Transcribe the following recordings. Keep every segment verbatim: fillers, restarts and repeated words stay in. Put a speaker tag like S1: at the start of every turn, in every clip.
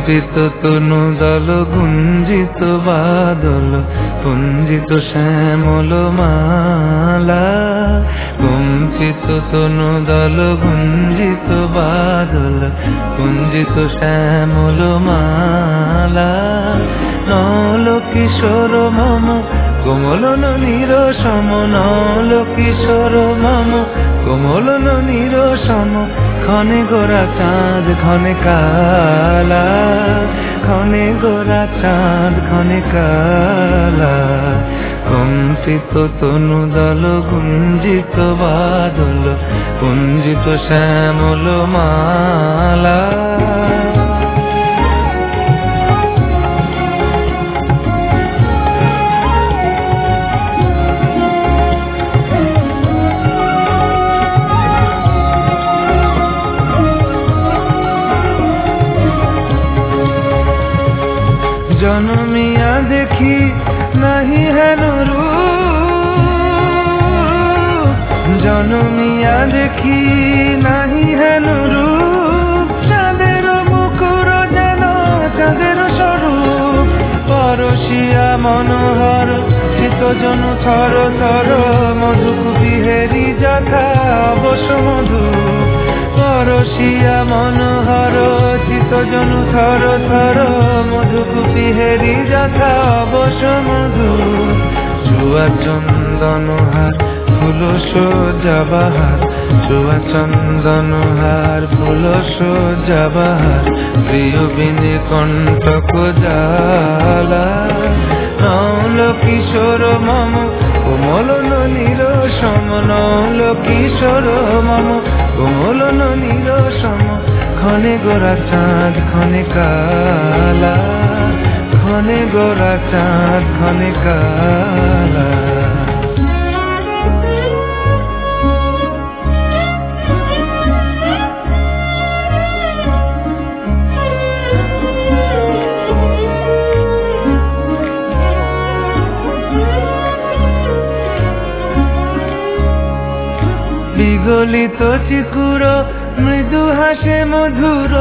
S1: কম্পিত তনু দল গুঞ্জিত বাদল পুঞ্জিত শ্যামল মালা, কম্পিত তনু দল গুঞ্জিত বাদল পুঞ্জিত শ্যামল মালা। নল কিশোর মম কোমলন নিরসম, নল কিশোর মম কোমলন নিরসম, ক্ষণে গোরা চাঁদ ক্ষণে কালা, ক্ষণে গোরা চাঁদ ক্ষণে কালা। কম্পিত তনু দল গুঞ্জিত বাদল পুঞ্জিত শ্যামল মালা। জনমিয়া দেখি নাহি হেন রূপ, জনমিয়া দেখি নাহি হেন রূপ, চাঁদের মুকুর যেন চাঁদের স্বরূপ। পরশিয়া মনোহর শীতজনু থর থর, মধুকুপি হেরি যথা অবশ মধু। পরশিয়া মনোহর শীতজনু থর থর, মধুকুপি হেরি যথা অবশ মধু। চুয়া চন্দন হার ফুল সজ্জা বাহার, চুয়া চন্দন হার ফুল সজ্জা বাহার, প্রিয় বিনে কণ্টক জালা। নল কিশোর মম কোমলন নিরসম, নল কিশোর মম কোমলন নিরসম, ক্ষণে গোরা চাঁদ ক্ষণে কালা, ক্ষণে গোরা চাঁদ ক্ষণে কালা। বিগলিত চিকুর মৃদু হাসে মধুর,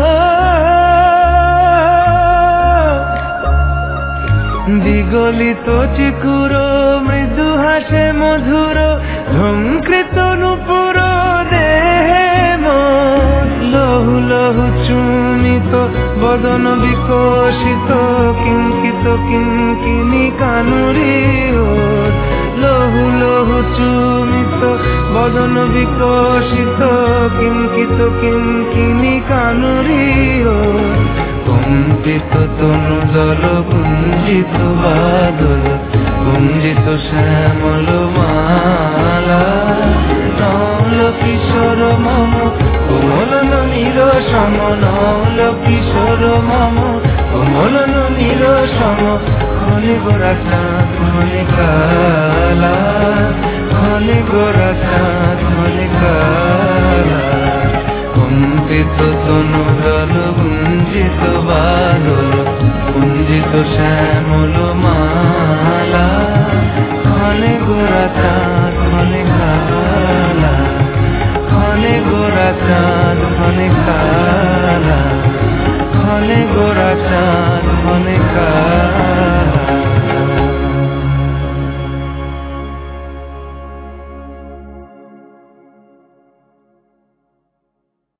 S1: বিগলিত চিকুর মৃদু হাসে মধুর, ঝঙ্কৃত নূপুর দেহে মোর। লহু লহু চুমিত বদন বিকশিত, কিঙ্কিত কিঙ্কিনি কানুরি ওর। লহু লহু চুমিত বদন বিকশিত, কিঙ্কিত কিঙ্কিনি কানুরি ওর। কম্পিত তনু দল গুঞ্জিত বাদল গুঞ্জিত শ্যামল মালা। নল কিশোর মম কোমলন নিরসম, নল কিশোর মম কোমলন নিরসম, ক্ষণে গোরা চাঁদ ক্ষণে কালা, ক্ষণে গোরা চাঁদ ক্ষণে কালা। কম্পিত তনু দল গুঞ্জিত বাদল গুঞ্জিত শ্যামল মালা, ক্ষণে গোরা চাঁদ ক্ষণে কালা, ক্ষণে গোরা চাঁদ ক্ষণে কালা, ক্ষণে গোরা চাঁদ ক্ষণে